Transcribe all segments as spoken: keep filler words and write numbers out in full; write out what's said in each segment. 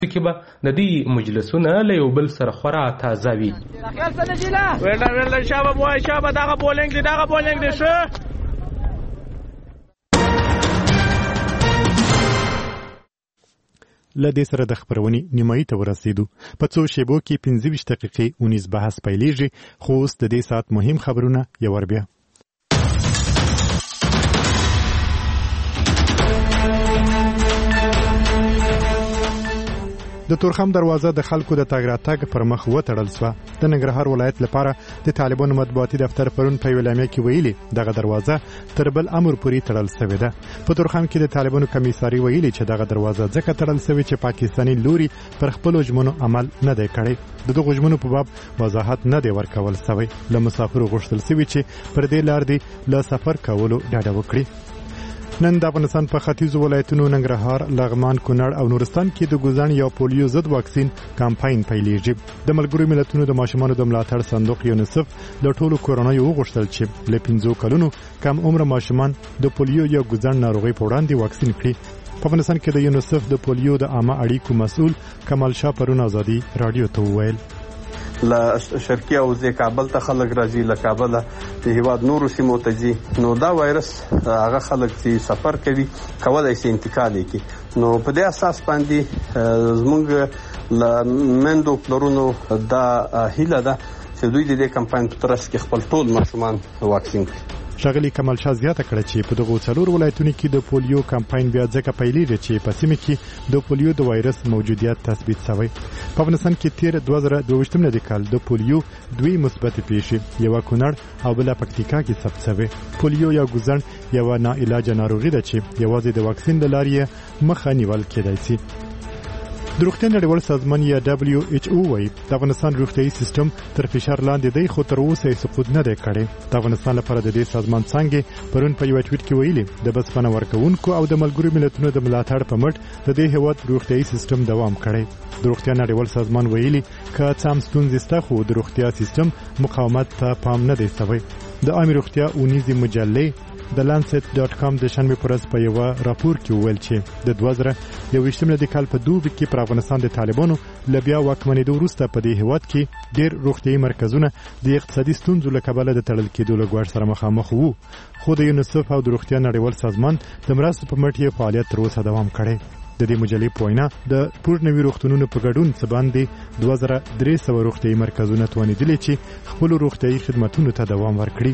کې به د دې مجلسونه له یو بل سره خورا تازه وي. ویلا ویلا شابه وای شابه دغه بولینګ دی دغه بولینګ دی شه. له دې سره د خبرونې نیمایي ته ورسېدو. په څو شیبو کې پنځه ویشت دقیقې اونیز بحث پیلېږي، خو اوس د دې ساعت مهم خبرونه یو ور بیا. د تورخم دروازه د خلکو د تګ راتګ پر مخ وتړل شوه. د ننګرهار ولایت لپاره د طالبانو مطبوعاتي دفتر پرون په یوه اعلامیه کې ویلي دغه دروازه تر بل امر پورې تړل شوې ده. په تورخم کې د طالبانو کمیساري ویلي چې دغه دروازه ځکه تړل شوې چې پاکستاني لوري پر خپلو ژمنو عمل نه دی کړی. د دغو ژمنو په باب وضاحت نه دی ورکول شوی. له مسافرو غوښتل شوي چې پر دې لار دې له سفر کولو ډډه وکړي. نن د افغانستان په ختیځو ولایتونو ننګرهار، لغمان، کونړ او نورستان کې د ګوزن یا پولیو ضد واکسین کمپاین پیلېږي. د ملګرو ملتونو د ماشومانو د ملاتړ صندوق یونیسف د ټولو کورنیو وغوښتل چې له پنځو کلونو کم عمر ماشومان د پولیو یا ګوزن ناروغۍ په وړاندې واکسین کړي. په افغانستان کې د یونیسف د پولیو د عامه اړیکو مسؤل کمال شاه پرون آزادي رادیو ته وویل له شرقي حوزې کابل ته خلک راځي، له کابله د هیواد نورو سیمو ته ځي. نو دا وایرس هغه خلک چې سفر کوي کولی شي انتقال یې کړي. نو په دې اساس باندې زموږ له میندو پلرونو دا هیله ده چې دوی د دې کمپاین په ترڅ کې خپل ټول ماشومان واکسین کړي. ښاغلي کمال شاه زیاته کړه چې په دغو څلور ولایتونو کې د پولیو کمپاین بیا ځکه پیلېږي چې په سیمه کې د پولیو د وایرس موجودیت تثبیت شوی. په افغانستان کې تیر دوه زره دوه ویشتم د کال د پولیو دوی مثبت پیښې، یوه کونړ او بله پکتیکا کې ثبت شوې. پولیو یا ګوزن یوه ناعلاجه ناروغي ده چې یوازې د واکسین له لارې مخه نیول کېدای شي. د روغتیا نړیوال سازمان یا دبلیو ایچ او وايي د افغانستان روغتیايي سیستم تر فشار لاندې دی، خو تر اوسه یې سقوط نه دی کړی. د افغانستان لپاره د دې سازمان څانګې پرون په یوه ټویټ کې ویلي د بسپنه ورکوونکو او د ملګرو ملتونو د ملاتړ په مټ د دې هیواد روغتیايي سیستم دوام کړی. د روغتیا نړیوال سازمان ویلي که څه هم ستونزې شته، خو د روغتیا سیستم مقاومت ته پام نه دی شوی. د عامې روغتیا اونیزې مجلې د لانسیت ډاټ کام د شنبې په ورځ په یوه راپور کې وویل چې د دوه زره یو ویشتم د کال په دوبي کې پر افغانستان د طالبانو له بیا واکمنېدو وروسته په دې هیواد کې ډېر روغتیايي مرکزونه د اقتصادي ستونزو له کبله د تړل کېدو له ګواښ سره مخامخ وو. خو د یونیسف او د روغتیا نړیوال سازمان د مرستو په مټ یې فعالیت تر اوسه دوام کړی. د دې مجلې په وینا د پور نوي روغتونونو په ګډون څه باندې دوه زره درې سوه روغتیايي مرکزونه توانېدلي چې خپلو روغتیايي خدمتونو ته دوام ورکړي.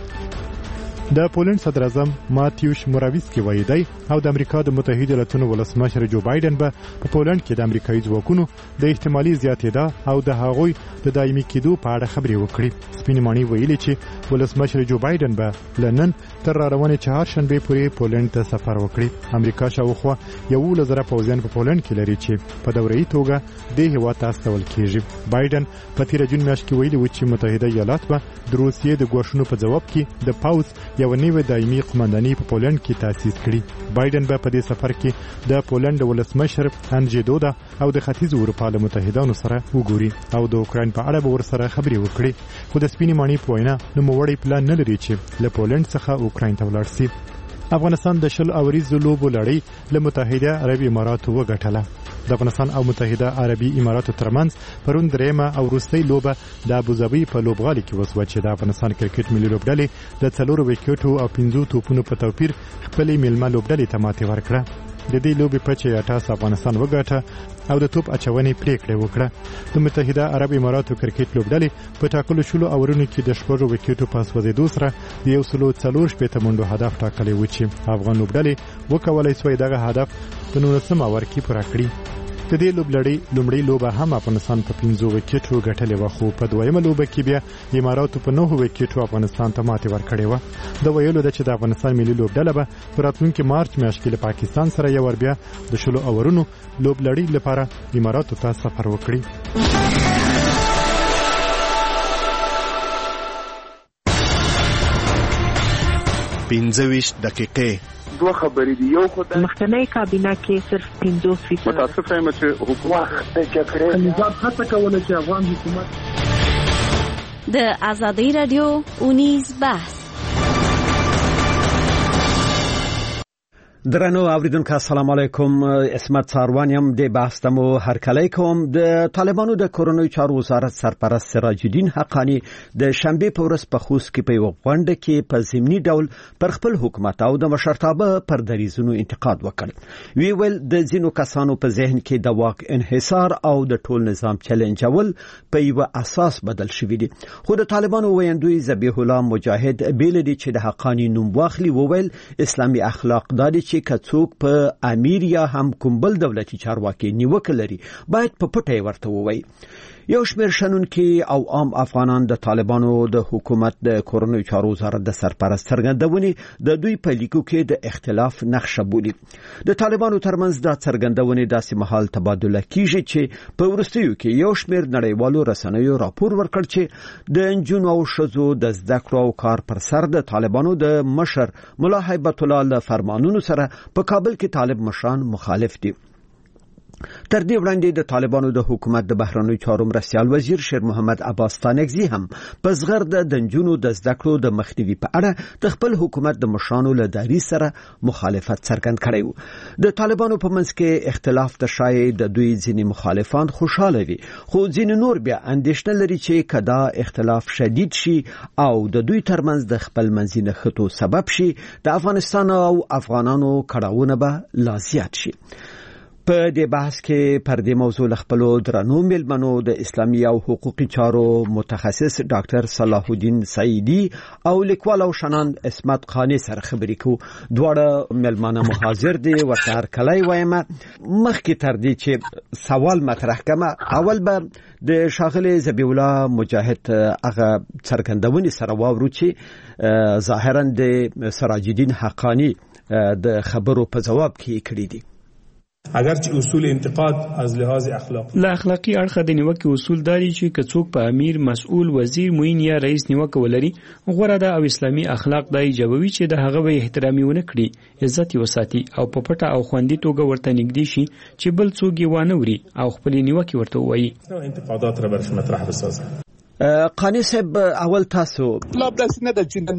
د پولند صدر اعظم ماتیوش موراویسکی وایي دی او د امریکا د متحده ایالاتونو ولسمشر جو بایدن به په پولند کې د امریکایي ځواکونو د احتمالي زیاتېدا او د هغوی د دایمي کېدو په اړه خبرې وکړي. سپینې ماڼۍ ویلي چې ولسمشر جو بایدن به له نن تر راروانې چهارشنبې پورې پولند ته سفر وکړي. امریکا شاوخوا یولس زره پوځیان په پولند کې لري چې په دورهیي توګه دې هېواد ته استول کېږي. بایدن په تېره جون میاشت کې ویلي و چې متحده ایالات به د روسیې د ګواښونو په ځواب کې د پوځ یو نوی دایمي قومنداني په پولند کې تاسیس کړي. بایدن به په دې سفر کې د پولند ولسمشر انجی دودا او د ختیځ اروپا له متحدانو سره وګوري او د اوکراین په اړه به ورسره خبرې وکړي. خو د سپینې ماڼۍ په وینا نوموړی پلان نه لري چې له پولند څخه اوکراین ته ولاړ شي. افغانستان د شل اوریزو لوبو لړۍ له متحده عربي اماراتو وګټله. د افغانستان او متحده عربي اماراتو ترمنځ پرون درېیمه او وروستۍ لوبه د ابوظبي په لوبغالي کې وسوه چې د افغانستان کرکټ ملي لوبډلې د څلورو ویکټو او پنځو توپونو په توپیر خپلې میلمه لوبډلې ته ماتې ورکړه. د دې لوبې په چې اټاس افغانستان وګاټه او د توپ اچونې پریکړه وکړه. د متحده عرب اماراتو کرکټ لوبډلې په ټاکلو شلو اورونو کې د شپږو ویکټو په سوځېدو سره د یو سلو څلور شپېته منډو هدف ټاکلی و چې افغان لوبډلې وکولی سوی دغه هدف په نولسم اور کې پوره کړي. د دې لوبلړۍ لومړۍ لوبه هم افغانستان په پنځو ویکټو ګټلې وه، خو په دویمه لوبه کې بیا اماراتو په نهو ویکټو افغانستان ته ماتې ورکړې وه. د ویلو ده چې د افغانستان ملي لوبډله به په راتلونکي مارچ میاشت کې له پاکستان سره یو ور بیا د شلو اورونو لوبلړۍ لپاره اماراتو ته سفر وکړي. پنځه ویشت دقیقې دوه خبرې دي. یو خدای مخکنی کابینه کې صرف پنځوس فیصد متاسفه یم چې حکومت د جګړې نظام هڅه کوله چې افغان حکومت د آزادۍ رادیو اونیز بحث درنو اوریدونکو السلام علیکم. اسمت ساروانیم د بحث تمو هر کله کوم. د طالبانو د کورونوي چارو وزارت سرپرست سراج الدین حقانی د شنبه په ورځ په خوست کې په غونډه کې په ضمني ډول پر خپل حکومت او د مشرتابه پر دریزونو انتقاد وکړ. وی ول د ځینو کسانو په ذهن کې د واک انحصار او د ټول نظام چیلنجول په یو اساس بدل شوی دی. خو د طالبانو ویندوی ذبیح الله مجاهد بیل دی چې د حقانی نوم واخلي وویل اسلامي اخلاق دادي چې کڅوک په امیر یا هم کوم بل دولتي چارواکي نیوکه لري باید په پټه ورته ووایي. یو شمېر شنونکي او عام افغانان د طالبانو د حکومت د کورونوي چارو وزارت د سرپرست څرګندونې د دوی په لیکو کې د اختلاف نقشه بولي. د طالبانو ترمنځ د څرګندونې داسې مهال تبادله کیږي چې په وروستیو کې یو شمېر نړیوالو رسنیو راپور ورکړ چې د انجونو او ښځو د زده کړو او کار پر سر د طالبانو د مشر ملا هیبت الله له فرمانونو سره په کابل کې طالب مشران مخالف دي. تر دې وړاندې د طالبانو د حکومت د بهرنیو چارو مرستیال وزیر شیر محمد عباس ستانکزي هم په زغرد د انجونو د زده کړو د مخنیوي په اړه د خپل حکومت د مشرانو له دریځ سره مخالفت څرګند کړی و. د طالبانو په منځ کې اختلاف ته شاید د دوی ځینې مخالفان خوشاله وي، خو ځینې نور بیا اندېښنه لري چې کدا اختلاف شدید شي او د دوی ترمنځ د خپل منځي نښتو سبب شي د افغانستان او افغانانو کړاوونه به لا زیات شي. په دې بحث کې پر دې موضوع خپلو درنو مېلمنو د اسلامي او حقوقي چارو متخصص ډاکټر صلاح الدین سعیدی او لیکوال او شناند اسمت خانی سره خبرې کوو. دواړه مېلمانه محاضر دي ورته هر کله وایم. مخکې تر دې چې سوال مطرح کړم، اول به د شاغله ذبیح الله مجاهد هغه څرګندونې سره واورو چې ظاهرا د سراج الدین حقانی د خبرو په جواب کې کړی دي. اگرچه اصول انتقاد از لحاظ اخلاق لا اخلاقی اړخه د نیوکې اصول داري چې کڅوک په امیر، مسؤل، وزیر، معین یا رئیس نیوکه ولري غوړه ده او اسلامي اخلاق دای جوابوي چې د هغه به احترامي ونه کړي، عزت یې وساتي او په پټه او خوندي توګه ورته نږدې شي چې بل څوک یې وانه وري او خپل نیوکه ورته وایي. انتقادات را برش مطرح بسازه. قانی صاحب اول تاسو لا داس نه د چین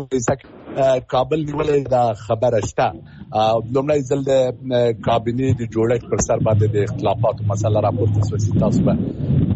د کابل نیولې دا خبره شته. لومړی ځل د کابینې د جوړښت پر سر باندې د اختلافاتو مسله راپورته شوه. تاسو به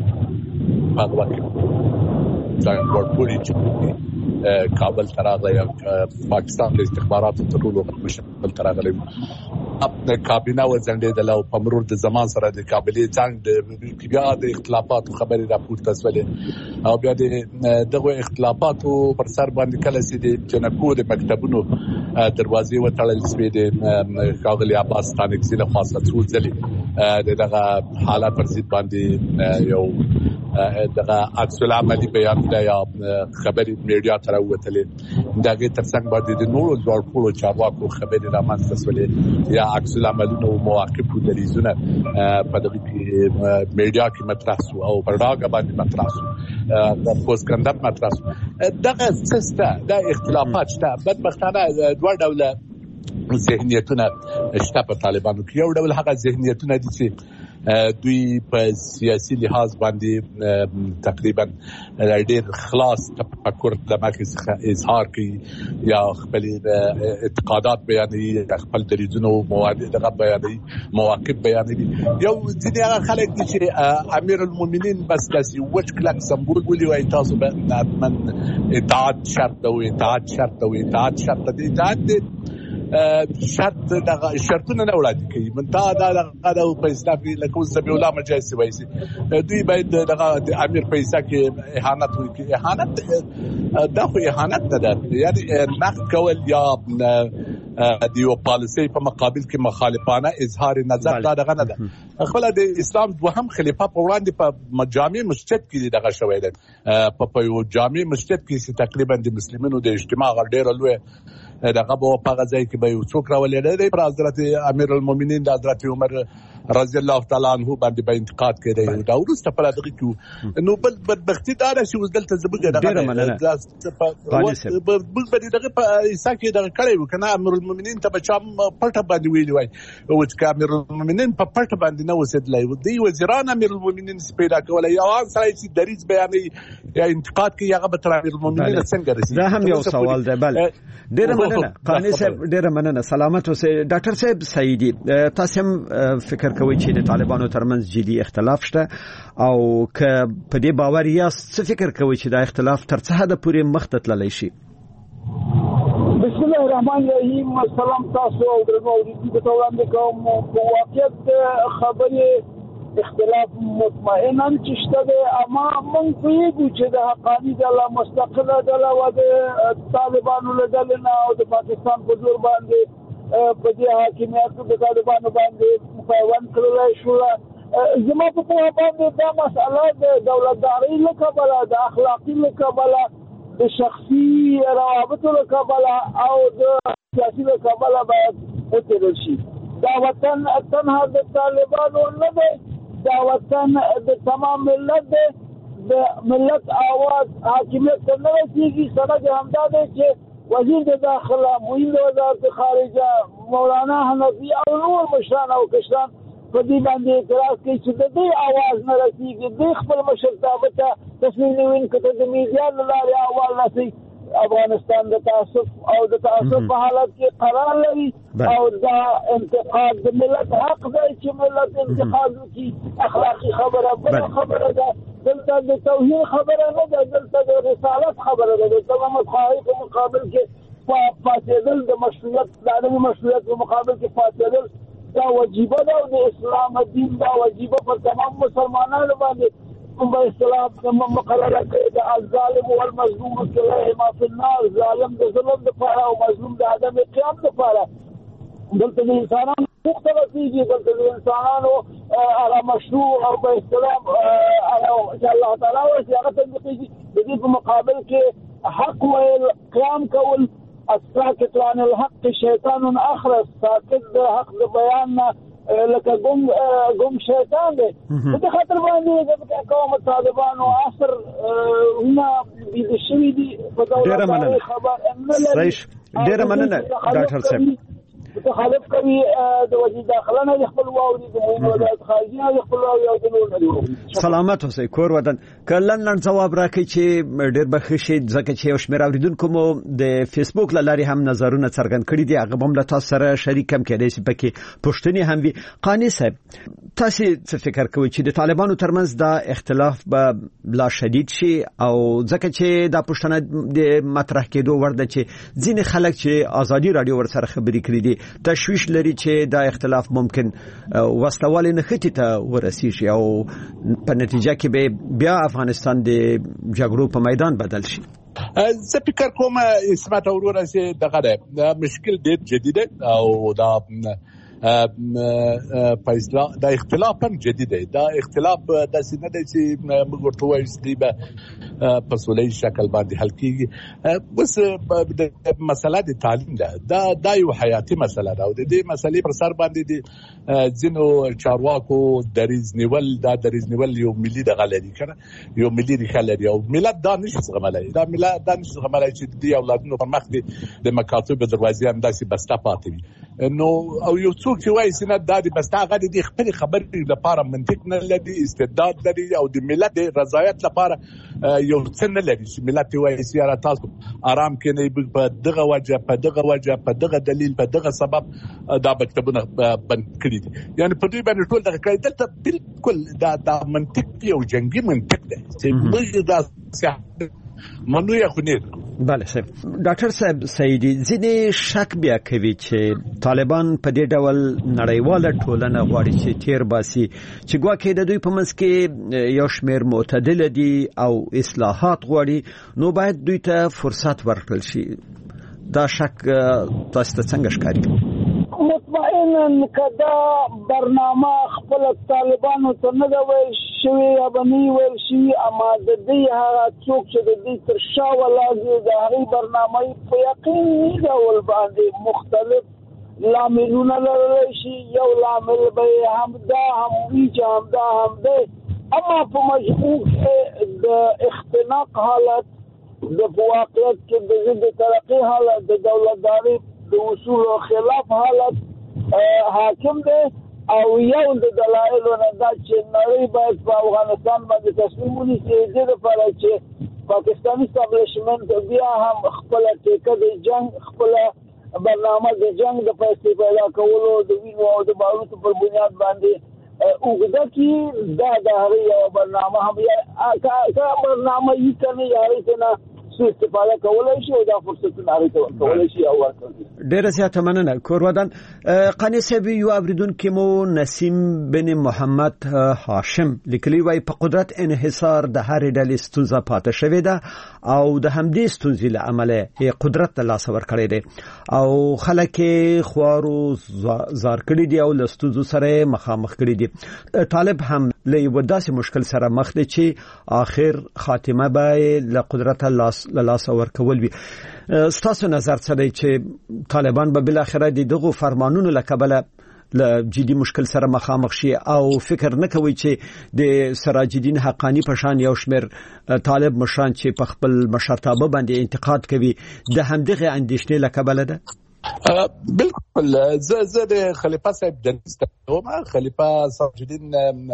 هغه وخت ځان ورپوري چې کابل تراغلی پاکستان د استخباراتو تر ټولو مشکل تراغلی کابینه وځنډېدله او په مرور د زمان سره د کابلې ځنډ بیا د اختلافاتو خبرې راپورته شولې او بیا د دغه اختلافاتو پر سر باندې کله چې د جنکو د مکتبونو دروازې وتړل شوې د ښاغلي عباس ستانکزي له خوا څو ځلې د دغه حالت پر ضد باندې یو دغه عکس العملي بیان دی یا خبرې میډیا ته راووتلې. دغه ترڅنګ باندې د نورو ځوړپوړو چارواکو خبرې رامنځته شولې یا عکس العملونو مواقفو دریځونه په دغه میډیا کې مطرح شو او په ډاګه باندې مطرح شو، د پوسټ مطرح شو. دغه سیسته د اختلافات شته. بدبختانه دوه ډوله ذهنیتونه شته په طالبانو کې. یو ډول هغه ذهنیتونه دي چې دوی په سیاسي لحاظ باندې تقریبا ډېر خلاص تفکر د مخې څخه اظهار کوي یا خپل اعتقادات بیانوي، خپل دریځونه او مواد دغه بیانوي، مواقف بیانوي. یو ځینې هغه خلک دي چې امیر المؤمنین بس داسې وچ کلک سمبول بولي وایي تاسو به من اطاعت شرط ده او اطاعت شرط ده او اطاعت شرط ده. اطاعت دی شرط دغه شرطونه نه وړاندې کوي. منتها دا دغه په اسلام کې لکه ذبیح الله مجاهد وایي دوی باید دغه د امیر په حصه کې اهانت وکړي. اهانت دا خو اهانت نه ده، یعنی نقد کول یا د یو پالیسي په مقابل کې مخالفانه اظهار نظر دا دغه نه ده. خپل د اسلام دوهم خلیفہ په وړاندې په جامع مسجد کې دغه شوی ده، په یو جامع مسجد کې چې تقریبا د مسلمانانو د اجتماع ډېر لوی دغه په هغه ځای کې به یو څوک راولېږي پر حضرت امیر المؤمنین د حضرت عمر رضی الله تعالی عنہ باندې به انتقاد کړی دا ورسته پر دغه کې نو بل بدبختی دا ده چې وزدل ته زبګه دغه بل به دغه په عیسی کې دغه کړی وکنه امیر المؤمنین ته بچا پټه باندې ویلی وای او چې امیر المؤمنین په پټه باندې نه وسیدلای و دی وزیران امیر المؤمنین پیدا کولای یو سړی چې دریز بیانې یا انتقاد کوي هغه به تر امیر المؤمنین څنګه رسیدي دا هم یو سوال دی بله ډیره مننه قانی صاحب ډیره مننه سلامت اوسئ ډاکټر صاحب سعیدی تاسو هم فکر کوي چې د طالبانو ترمنځ جدي اختلاف شته او که په دې باور یاست څه فکر کوي چې دا اختلاف تر څه حد پورې مخ ته تللی شي؟ بسم الله الرحمن الرحیم. سلام تاسو او درنو اوریدونکو ته وړاندې کوم. په واقعیت خبرې اختلاف مطمئنا چې شته دی، اما موږ پوهېږو چې د حقاني ډله مستقله ډله وه د طالبانو له ډلې نه او د پاکستان په زور باندې په دې حاکمیت د طالبانو باندې پیوند کړلی شوله. زما په پوهه باندې دا مسئله د دولتدارۍ له کبله، د اخلاقي له کبله، د شخصي روابطو له کبله او د سیاسي له کبله باید وڅېړل شي. دا وطن تنها د طالبانو نه دی، دا وطن د تمام ملت دی. د ملت آواز حاکمیت ته نه رسېږي. سند همدا دی چې وزیر د داخله، معین د وزارت خارجه، مولانا حنفي او نور مشران او کشران په دې باندې اعتراض کوي چې د دې آواز نه رسېږي. دوی خپل مشرتابه ته تصمیم نیونکو ته د میډیا له لارې احوال رسوي. افغانستان د تعصب او د تعصب په حالت کې قرار لري او دا انتقاد د ملت حق دی چې ملت انتقاد وکړي. اخلاقي خبره بله خبره ده، دلته د توهین خبره نه ده، دلته د رسالت خبره ده. د تمام خواهی په مقابل کې پاتېدل، د مشروعیت د عدمي مشروعیت په مقابل کې پاتېدل دا وجیبه ده او د اسلام دین دا وجیبه پر تمام مسلمانانو باندې په اسلام مقرره کړې ده. الظالم والمظلوم كلاهما في النار. ظالم د ظلم دپاره او مظلوم د عدم قیام دپاره. دلته د انسانانو حقوق ته رسېږي، دلته د انسانانو هغه مشروع او په اسلام چې الله تعالی ورسي هغه تطبیقېږي. د دې په مقابل کې حق ویل، قیام کول. الساکت عن الحق شیطان اخرس. ساکت د حق د بیان نه لکه ګم ګم شیطان دی. په دې خاطر باندې د قوم طالبانو عصر هونه بيد شوي دي په دولت خبر نه لري. ډېره مننه ډاکټر صاحب. مخالف کوي د وزیر داخله نه خپل واوري، د معین وزارت خارجه نه خپل واوري او د نور نه. سلامت اوسئ کور ودان. کله نن جواب راکړي چې ډېر بخښ شي ځکه چې یو شمېر اوریدونکو مو د فیسبوک له لارې هم نظرونه څرګند کړي دي، هغه هم له تاسو سره شریک هم کېدای شي پکې پوښتنې هم وي. قانی صاحب تاسو څه فکر کوئ چې د طالبانو ترمنځ دا اختلاف به لا شدید شي او ځکه چې دا پوښتنه د مطرح کېدو وړ ده چې ځینې خلک چې ازادي رادیو ورسره خبرې کړي دي تشویش لري چې دا اختلاف ممکن وسلوال نختی ته ورسیږي او په نتیجه کې به بیا افغانستان د جګړو په میدان بدل شي. زه فکر کوم اسمت اورور چې دغه مشکل ډېر جدي دی او دا فیصله دا اختلاف هم جدي دی. دا اختلاف د سینه دی چې موږ ورته وایو چې به په سولهي شکل باندې حل کیږي. بس د مسله د تعلیم ده، دا دا یو حیاتي مسله ده او د دې مسلې پر سر باندې د ځینو چارواکو دریز نیول، دا دریز نیول یو ملي دغه لري کنه، یو ملي ریښه لري او ملت دا نشي زغملای. دا ملت دا نشي زغملای چې د اولادونو پر مخ د مکاتب دروازې هم داسې بسته پاتې وي. نو او یو څوک چې وایي سینه دا د بسته هغه د خپل خبرې لپاره منطق نه لري، استعداد لري او د ملت د رضایت لپاره یو څه نه لري چې ملت وایي سیاره تاسو آرام کینې په دغه وجه په دغه وجه په دغه دلیل په دغه سبب دا مکتبونه بند کړي دي. یعنی په دې باندې ټول دغه کړي دلته بالکل دا د منطق یو جنگي منطق دی چې موږ دا سیاست منو یا خنیر. بله صاحب. ډاکټر صاحب سعیدی ځینې شک بیا کوي چې طالبان په دې ډول نړیواله ټولنه غواړي چې تیر باسي چې ګواکې د دوی په منځ کې یو شمېر معتدل دي او اصلاحات غواړي، نو باید دوی ته فرصت ورکړل شي. دا شک تاسو ته څنګه ښکاري؟ مطمئنا کدا برنامه خپل طالبانو ته نه دا ویل شوی یا بنی ویل شي، اما د دې هغه څوک چې د دې تر شا ولاږي د هغې برنامه په یقیني ډول باندې مختلف لاملونه لرلی شي. یو لامل به همدا هم وي چې همدا هم دی، اما په مجموع کې د اختناق حالت، د واقعیت کې د ضد ترقی حالت، د دولتداري د اصولو خلاف حالت حاکم دی. او یو د دلایلو نه دا چې نړۍ باید په افغانستان باندې تصمیم ونیسي د دې لپاره چې پاکستاني اسټابلیشمنت بیا هم خپل ټیکه د جنگ، خپل برنامه د جنگ د پیسې پیدا کولو د وینو او د باروتو پر بنیاد باندې اوږده کړي. دا د هغې یوه برنامه هم که برنامه یي که نه هغې ته نه څه استفاده کولی شي او دا فرصتونه هغې ته ورکولی شي او ورکوي. ډېره زیاته مننه کورودان. قانع صاحب، یو اوریدونکي مو نسیم بن محمد هاشم لیکلي وایي په قدرت انحصار د هرې ډلې ستونزه پاتې شوې ده او د همدې ستونزې له امله قدرت ته لاس ورکړی دی او خلک یې خوارو زار کړي دي او له ستونزو سره مخامخ کړي دي. طالب هم له یو داسې مشکل سره مخ دی چې آخر خاتمه به له قدرت لاس له لاس ورکول وي. ستاسو نظر څه دی چې طالبان به بالاخره د دغو فرمانونو له کبله له جدي مشکل سره مخامخ شي او فکر نه کوي چې د سراج الدین حقانی په شان یو شمېر طالب مشران چې په خپل مشرتابه باندې انتقاد کوي د همدغه اندېښنې له کبله ده؟ بالکل. زه زه د خلیفه صاحب د نستوم خلیفه سراج الدین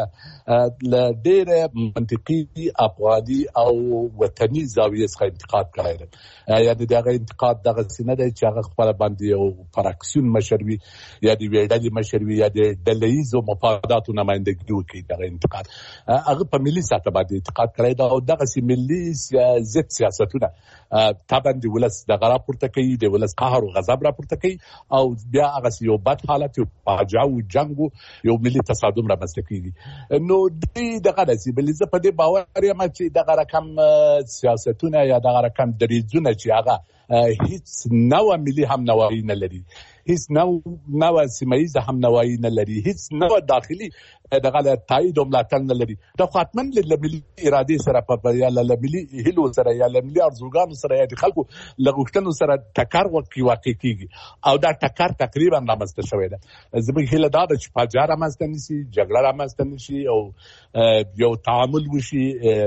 ل ډېر منطقي افغاني او وطني زاویه څخه انتقاد کړی دی. یعنې دغه انتقاد دغه سینه دی چې هغه خپل باندې یو فراکسیون مشر وي یا د ویډلې مشر وي یا د ډلهیزو مفاداتو نمائندګي وکړي. دغه انتقاد هغه په ملي سطح باندې انتقاد کړی دی او دغه سي ملي ضد سیاستونه طبعا د ولس دغه راپورته کوي، د ولس قهر او غضب راپورته کوي او بیا هغه یو بد حالت، یو فاجعه او جنګ، یو ملي تصادم رامنځته کیږي. نو دغه داسې بلې زه په دې باور یم چې دغه رقم سیاستونه یا دغه رقم دریځونه چې هغه هیڅ نوع ملي هم نوعی نه لري، هیڅ نوع نوع سیمایي هم نوعی نه لري، هیڅ نوع داخلي دغه تایید او ملاتړ نه لري. دا خاطمن له ملي ارادې سره په یا له ملي هیلو سره یا له ملي ارزوګانو سره یا د خلکو له غوښتنو سره ټکر وکړي واقع کیږي او دا ټکر تقریبا رامنځته شوی دی. زموږ هیله دا ده چې فاجعه رامنځته نشي، جګړه رامنځته نشي او یو تعامل وشي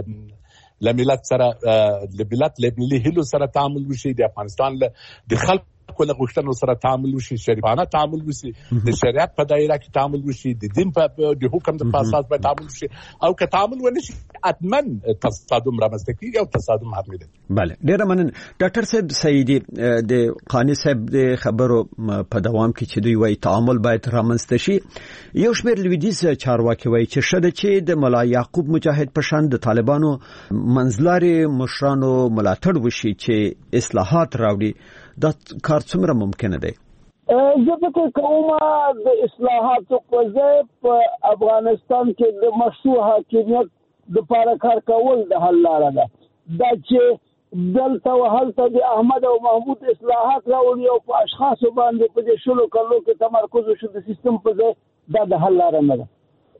له ملت سره، له ملت له ملي هیلو سره تعامل وشي، د افغانستان د خلکو له غوښتنو سره تعامل وشي، شریفانه تعامل وشي، د شریعت په دایره کې تعامل وشي، د دین په د حکم د اساس په تعامل وشي او که تعامل ونشي اتمن تصادم رامنځته کیږي او تصادم حتمي دی. بله، ډیره مننه. ډاکټر صاحب سعیدی، د قانی صاحب د خبرو په دوام کې چې دوی وايي تعامل باید رامنځته شي، یو شمېر لویدیځ چارواکي وايي چې شته چې د مولا یعقوب مجاهد په شان د طالبانو منځلاري مشرانو ملاتړ وشي چې اصلاحات راوړي. دا کار څومره ممکنه دی؟ زه فکر کوم د اصلاحاتو په ځای په افغانستان کې د مشروع حاکمیت دپاره کار کول د حل لاره ده. دا چې دلته او هلته د احمد او محمود اصلاحات راوړي او په اشخاصو باندې په دې شلو کلو کې تمرکز وشي د سیستم په ځای، دا د حل لاره نه ده.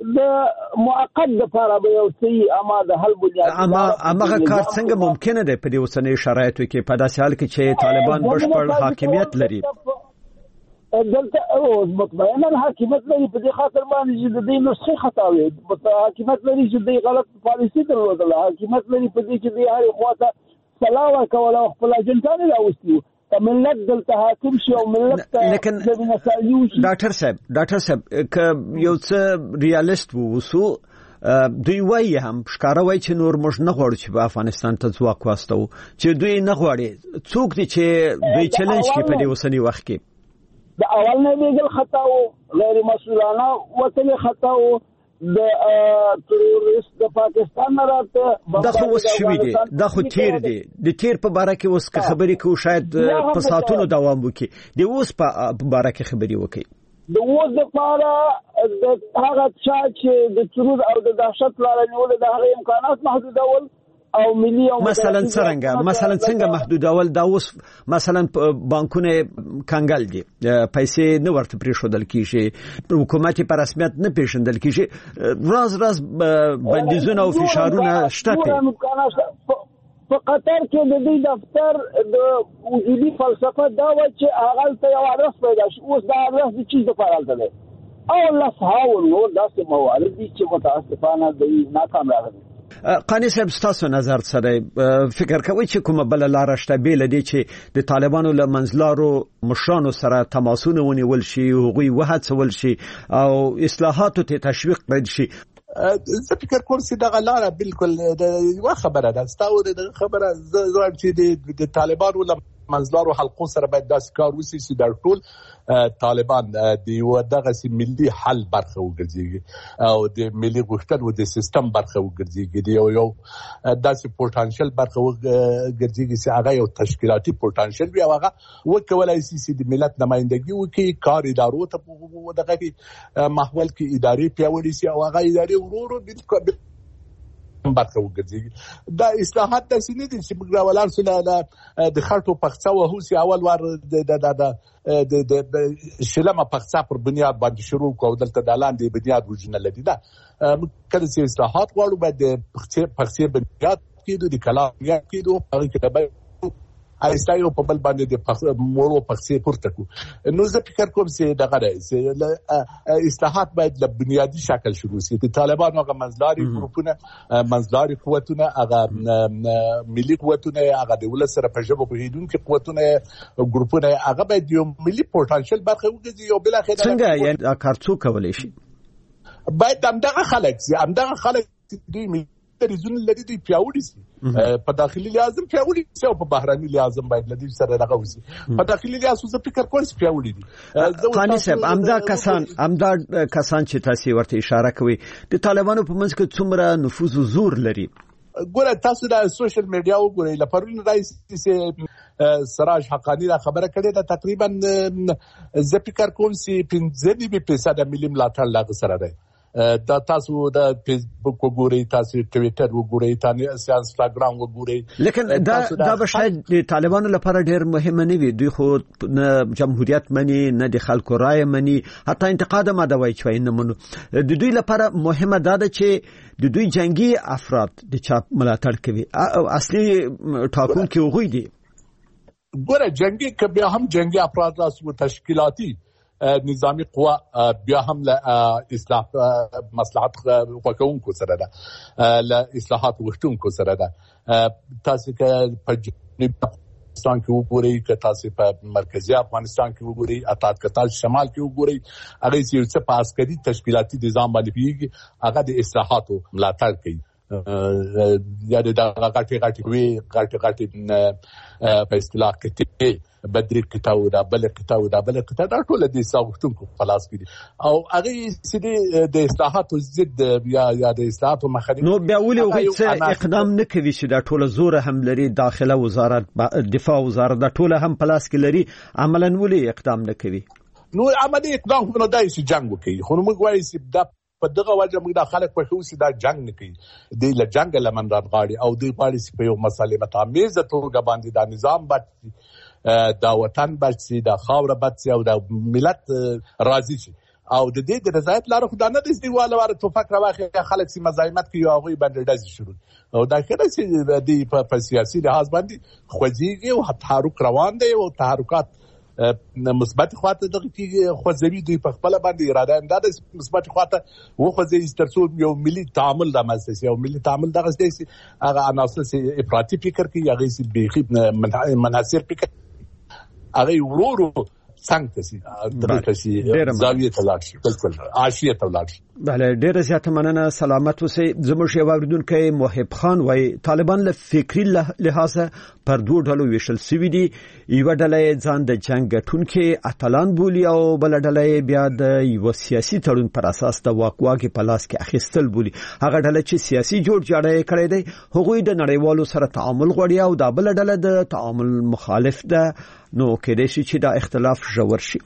د موقت لپاره به یو څه اما د حل بنیاد اما امغه کار څنګه ممکنه ده په دې اوسنۍ شرایطو کې په داسې حال کې چې طالبان بشپړ حاکمیت لري؟ دلته او مطمئنا حاکمیت لري، په دې خاطر باندې چې د دې نسخې خطا وي، حاکمیت لري چې د غلط پالیسي درلودله، حاکمیت لري په دې چې د هرې خواته سلا ورکول او خپل اجنټانې راوستي ملت دلته حاکم شي او ملت لیکن ډاکټر صاحب ډاکټر صاحب که یو څه ریالیست ووسو دوی وایي هم ښکاره وایي چې نور موږ نه غواړو چې په افغانستان ته ځواک واستوو، چې دوی نه غواړي. څوک دي چې دوی چلنج کوي په دې اوسني وخت کې؟ د اول نه لیږل خطا و، غیر مسؤلانه وتلې خطا و، د تروریست د پاکستان نه راته دا خو اوس شوي دي، دا خو تیر دي. د تیر په باره کې اوس که خبرې کوو شاید په ساعتونو دوام وکړي، د اوس په باره کې خبرې وکړي. د اوس دپاره د هغه چا چې د ترور او د دهشت لاره نیولې د هغې امکانات محدودول او ملي او مثلا څنګه مثلا څنګه محدودول؟ دا اوس مثلا بانکونه کنګل دي، پیسې نه ورته پرېښودل کیږي، حکومت په رسمیت نه پیژندل کیږي، راز راز بندیزونه او فشارونه شته. په قطر کې د دې دفتر د وجودي فلسفه دا و چې هغه ته یو ادرس پیدا شي. اوس دا ادرس د چیز لپاره دی او الله سهاول نو داسې موارد دي چې متاسفانه د ناکام راغلي. قانی صاحب ستاسو نظر سره فکر کوي چې کومه بل لار شته بیل دي چې د طالبانو له منځلارو مشرانو سره تماسونه ونیول شي، هغوی وهڅول شي او اصلاحاتو ته تشویق کړي شي؟ زه فکر کوم چې دا غلاره بالکل د یو خبره ده. ستاسو د خبره زه چې د طالبانو له منځلارو حلقو سره باید داسې کار وشي چې د ټول طالبان د یو دغه ملي حل برخه وګرځي او د ملي غوښتنو د سیستم برخه وګرځي، د یو یو داسې پوتانشل برخه وګرځي چې هغه یو تشکیلاتي پوتانشل وي او هغه وکولای شي چې د ملت نمائندګي وکړي، کار ادارو ته دغه محول کې اداري پیاوړي شي او هغه اداري ورورو بالکل برخه وګرځي. دا اصلاحات د سینې دي چې موږ ولر سره د خاطو پخڅه او هوسي اول ور د د د د شلمه پخڅه پر بنیاد باندې شروع کو دلته د لاندې بنیاد وجنه لدی دا کله چې اصلاحات غواړو باید پخڅه پخڅه بنیاد کېدو د کلام یا کېدو هغه کتابه ایستایو په بل باندې د مورو پخڅه پورته کو. نو زه فکر کوم چې دغه راځي اصلاحات باید له بنیادی شکل شروع شي. د طالبانو هغه منځلاري ګروپونه، منځلاري قوتونه، هغه ملي قوتونه، هغه د ولس سره په ژبه پوهیدونکو قوتونه ګروپونه، هغه باید یو ملي پوتانشل برخه وګرځي او بل اخر څنګه یعنی کارڅو کولای شي. باید همدغه خلک همدغه خلک دوی ریزون لري دی پیاوړي سي په داخلي لازم پیاوړي سي او په بهراني لازم باید لدی سره دغه وسی. په داخلي لازم زه فکر کوم چې پیاوړي دي. قانی صاحب امدا کسان امدا کسان چې تاسو ورته اشاره کوي د طالبانو په منځ کې څومره نفوذ او زور لري؟ ګوره تاسو د سوشل میډیا وګورئ، لپاره رئیس چې سراج حقانی را خبره کړې ده تقریبا زه فکر کوم چې پنځه فیصد ملي ملاتړ لاغ سره ده. دا تاسو د فیسبوک وګورئ، تاسو ټویټر وګورئ، تاسو انستګرام وګورئ. لیکن دا دا به شاید د طالبانو لپاره ډېر مهم نه وي. دوی خو نه جمهوریت مني، نه د خلکو رائے مني، حتی انتقاد هم دا وایي چې نه منو. د دوی لپاره مهمه دا ده چې د دوی جنگي افراد د چا ملاتړ کوي. اصلي ټاکونکي هغوی دي. ګوره جنگي که بیا هم جنگي افراد راسو تشکیلاتی نظامی قوا بیا هم له اصلاح مصلحت خوښونکو سره ده، له اصلاحات غوښتونکو سره ده. تاسو که په جنوبي افغانستان کې وګورئ، که تاسو په مرکزی افغانستان کې وګورئ، اطاعت کتل شمال کې وګورئ، هغه چې څه په عسکري تشکیلاتي نظام باندې پیږي هغه د اصلاحاتو ملاتړ کوي. یا د غاټي غاټي وی غاټي غاټي په اصطلاح کې بدري کتاب دا بل کتاب دا بل کتاب دا ټول د ساوختونکو خلاص کړي او هغه چې د اصلاحاتو ضد یا یا د اصلاحاتو مخالف نو بیا ولې هغه اقدام نه کوي چې دا ټول زور هم لري، داخله وزارت، دفاع وزارت دا ټول هم پلاس کې لري، عملاً ولې اقدام نه کوي؟ نو عملي اقدام خو نه دی چې جنگ وکړي. خو موږ وایو چې دا په دغه وجه موږ د خلک په خوښي دا جنگ نه کوي، د له جنگ لمن راغړي او د پالیسي په یو مسالې متعمز توګه باندې دا نظام باندې دا وطن بچي، دا خاور بچي او دا ملت راضي شي او د دې د رضایت لاره خدای نه د دیواله واره توفق راوخی خلک سي مزاحمت کوي او غوي باندې داسې شروع او دا کله چې د په سیاسي لحاظ باندې خوځيږي او تحرک روان دی او تحرکات مثبت خواته دغه کې خوځوي دوی په خپل باندې اراده انداز مثبت خواته وخوځي ترڅو یو ملي تعامل د مؤسسه او ملي تعامل دغه ستاسي هغه عناصر سي افراطي فکر کوي، هغه سي بيخي منحصر فکر، هغه ورورو څنګه سي درته سي زاویه تلاش بالکل عاشیه تلاش. بله ډیره زیاته مننه، سلامت اوسئ. زموږ یو اوریدونکی محب خان وایي طالبان له فکری لحاظه پر دوه ډلو ویشل سوي دي، یو ډله ځان د جنگ ګټونکي اتلان بولي او بل ډله بیا د یو سیاسي تړون پر اساس د واکواګي په لاس کې اخیستل بولي. هغه ډله چې سیاسي جوړ جاړی کړی دی هغوی د نړیوالو سره تعامل غواړي او دا بل ډله د تعامل مخالف ده. نو کېدای شي چې دا اختلاف ژور شي.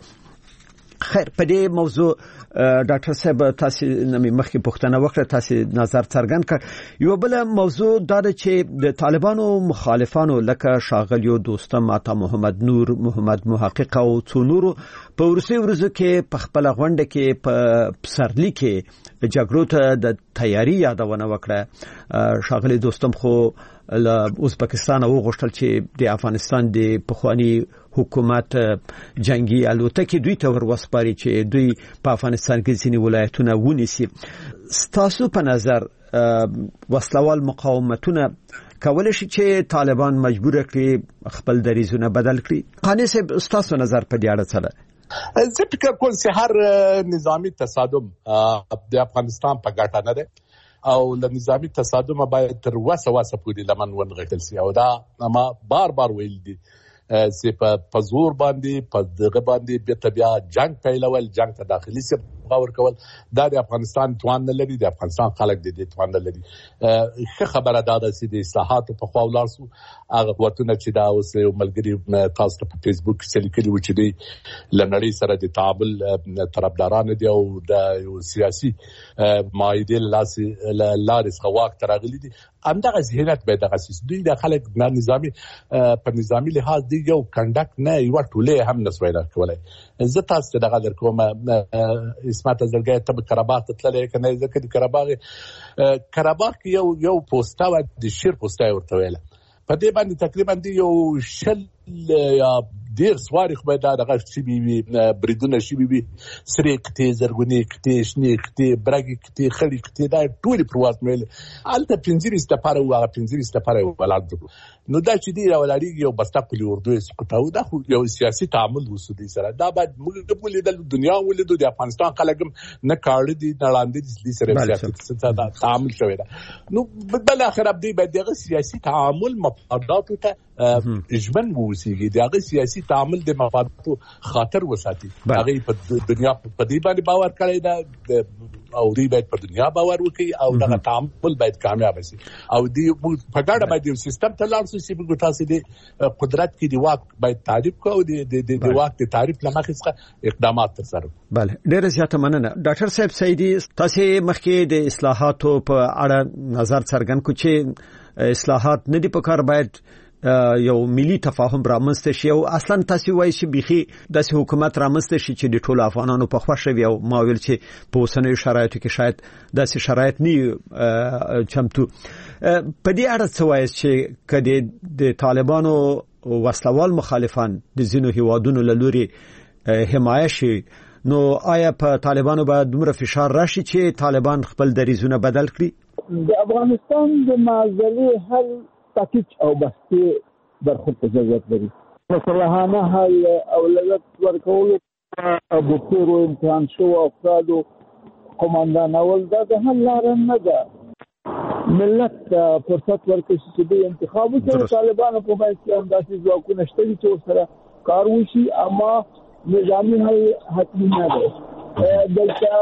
خیر په دې موضوع ډاکټر صاحب تاسو نمې مخکې پوښتنه وکړه، تاسو نظر څرګند کړ. یو بل موضوع دا چې د طالبانو مخالفانو لکه شاغلیو دوستم، عطا محمد نور، محمد محقق او څو نورو په ورسې ورځو کې په خپل غونډه کې په پسرلی کې جګړو ته د تیاری یادونه وکړه. شاغلی دوستم خو له ازبکستان او غوښتل چې د افغانستان د پخوانی حکومت جنگي الوتکې دوی ته ورسپاري چې دوی په افغانستان کې ځینې ولایتونه ونیسي. ستاسو په نظر وسلوال مقاومتونه کولای شي چې طالبان مجبور کړي خپل دریزونه بدل کړي؟ قانی صاحب ستاسو نظر په دې اړه څه ده؟ زه فکر کوم چې هر نظامی تصادم د افغانستان په ګټه نه ده او د نظامی تصادم باید تر وسه وسه پورې لمن ونغښتل شي او دا ما بار بار ویل دي چې په زور باندې په دغه باندې به بیا جنگ پیلول، جنگ ته داخلي سي باور کول دا د افغانستان توان نه لري، د افغانستان خلک د دې توان نه لري. ښه خبره دا ده چې د اصلاحاتو په خوا ولاړ سو. هغه قوتونه چې دا اوس یو ملګري تاسو ته په فیسبوک کې لیکلي و چې دوی له نړۍ سره د تعامل طرفداران دي او د یو سیاسي معاهدې لارې څخه واک ته راغلي دي. همدغه ذهنیت باید دغه سیس دوی د خلک نه نظامي په نظامي لحاظ دی یو کنډک نه یو ټوله هم نسوي راکولای. زه تاسو ته دغه در کوم اسمت زړګي ته قرهباغ ته تللې کنه ځکه د قرهباغ قرهباغ کې یو یو پوسټا و د شیر پوسټا ورته ویل په دې باندې تقریبا دی یو شل یا ډیر سواری خو دا دغه شي بي بریدونه شي بي سری کته زرګونی کته شنی کته برګی کته خړی کته دا ټول پروات مل الته پنځیری ستپاره او پنځیری ستپاره ولادو نو دا چې دی راولړي یو بستا پلی اردو سکوتاو دا خو یو سیاسي تعامل وسودي سره دا باید موږ په لیدل دنیا ولیدو د افغانستان خلګم نه کاړه دي نه لاندې دي سره سیاسي تعامل شوی دا نو بل اخر ابدي باید دغه سیاسي تعامل مفادات ته اجمن ووسیږي دغه سیاسي تعامل د مفاداتو خاطر وساتي. هغه په دنیا په دې باندې باور کړی دا او دوی باید په دنیا باور وکړي او دغه تعامل باید کامیاب شي او دی په ګډه باید یو سیستم ته لاړ شي چې موږ تاسو د قدرت کې دی واک باید تعریف کوو د د واک د تعریف لمخې څخه اقدامات ترسره. بله ډېر زیاته مننه. ډاکټر صاحب سیدی تاسو مخکې د اصلاحاتو په اړه نظر څرګند کړ چې اصلاحات نه دي په کار باید یو ملي تفاهم رامنځته شي او اصلا تاسو وایي چې بيخي د حکومت رامنځته شي چې د ټولو افغانانو په خوښه وي او ما ویل چې په اوسنیو شرایطو کې شاید داسې شرایط نه چمتو. په دې اړه څه وایي چې کله د طالبانو وسلوال مخالفان د ځینو هیوادونو له لوري حمایت شي نو آیا په طالبانو باید دومره فشار راشي چې طالبان خپل دریزونه بدل کړي؟ د افغانستان د معضلې حل تاکید او بحثي برخورد ته ضرورت لري. مصلحانه حل اولویت ورکول ابو تیر امتحان شو افراد قوماندان اول دا د حل لار نه ده. ملت فرصت ورکړي چې د انتخاب وکړي. طالبانو په باندې چې انداسي ځواکونه شته چې سره کار وشي اما نظامي حل حتمي نه ده. دلته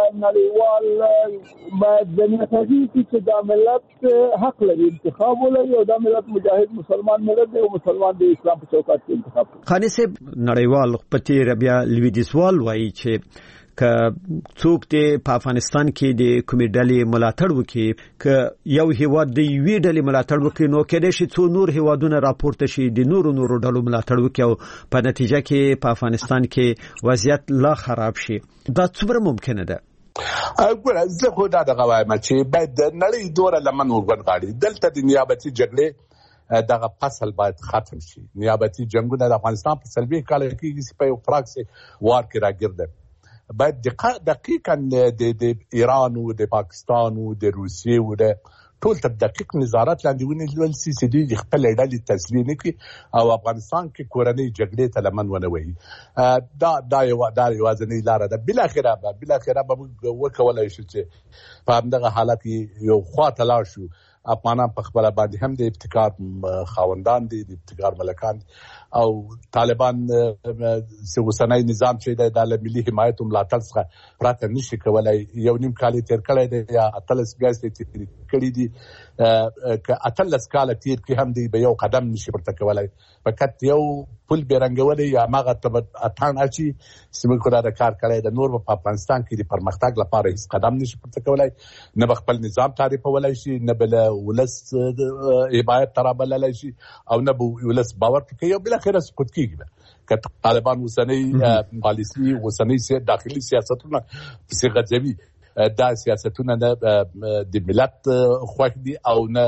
نړیوال باید ځنه کوي چې دا ملت حق لري انتخاب ولري او دا ملت مجاهد مسلمان ملت دی او مسلمان د اسلام په چوکاټ کې انتخاب کوي. خاني صاحب نړیوال پتی ربيع لویدیسوال وایي چې ک څوک ته په افغانستان کې د کومې ډلې ملاتړ وکړي ک یو هیواد د یوې ډلې ملاتړ وکړي نو کېدای شي څو نور هیوادونه راپورته شي د نورو نورو ډلو ملاتړ وکړي او په نتیجه کې په افغانستان کې وضعیت لا خراب شي. دا څومره ممکنه ده؟ ګوره زه خو دا دغه وایم چې باید د نړۍ دوره لمن ورغړي. دلته د نیابتي جګړې دغه فصل باید ختم شي. نیابتي جنگونه د افغانستان په سلبي کال کې په یو پراکسي وار کې راګرځي. باید دقیقاً د د ایران او د پاکستان او د روسیې او د ټول تر دقیق نظارت لاندې ونیول سي چې دوی خپل ډلې تسلیم کړي او افغانستان کې کورنۍ جګړې ته لمن ونه وهي. دا دا یو دا یوازینۍ لار ده. بل اخره به بل اخره به وکولای شو چې په همدغه حالت کې یو خواته لاړ شو. افغانان په خپل باندې هم د ابتکار خاوندان دي، د ابتکار ملکان او طالبان سوسنای نظام چې د ملي حمایت ملاتړ څخه پراته نشي کولای. یو نیم کال تیر کړی دی یا اتلس بیاس تیر کړی دی ک اتلس کال تیر کې هم دی به یو قدم نشي پورته کولای. فقط یو پل بیرنګولې یا ماغه ته اتان اچي سیمه کړه د کار کړی د نور په افغانستان کې د پرمختګ لپاره هیڅ قدم نشي پورته کولای. نه خپل نظام تعریفولای شي، نه بل ولس حمایت ترابلای شي او نه ولس باور کوي او بل اخر سقوط کیږي. که طالبان وسنۍ پالیسي وسنۍ داخلي سیاستونه په غځوي دا سیاستونه د ملت خوښ دي او نه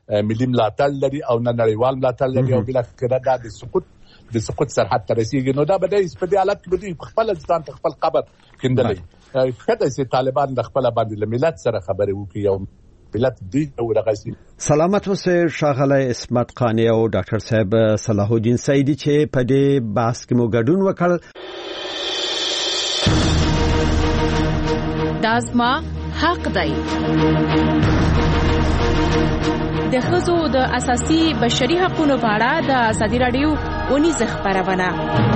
ملي ملاتړ لري او نه نړیوال ملاتړ لري او بل اخر دا د سقوط د سقوط سرحد ته رسیدي نو دا به د په دې حالت کې د خپل ځان خپل قبر کېندلې کله چې طالبان د خپل باندې ملت سره خبرې وکړي او ملت دې ورغسي. سلامت اوسه شاغله اسمت قانی او ډاکټر صاحب صلاح الدین سعیدی چې په دې بحث کې مو ګډون وکړ. دازما حق دی. د ښځو د اساسي بشري حقوقو په اړه د ازادي راډیو ونیزه خبرونه